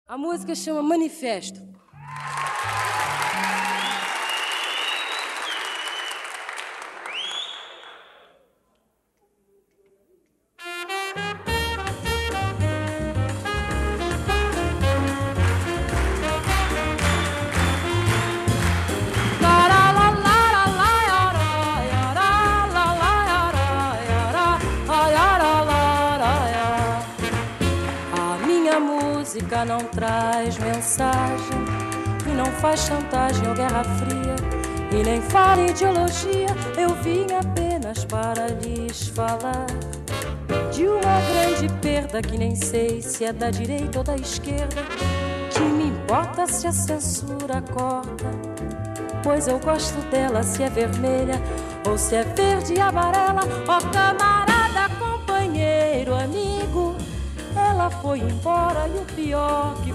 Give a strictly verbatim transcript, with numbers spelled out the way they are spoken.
A música chama Manifesto. Música não traz mensagem e não faz chantagem ou guerra fria e nem fala ideologia. Eu vim apenas para lhes falar de uma grande perda que nem sei se é da direita ou da esquerda. Que me importa se a censura corta, pois eu gosto dela se é vermelha ou se é verde e amarela. Ó camarada, companheiro, amigo, ela foi embora e o pior que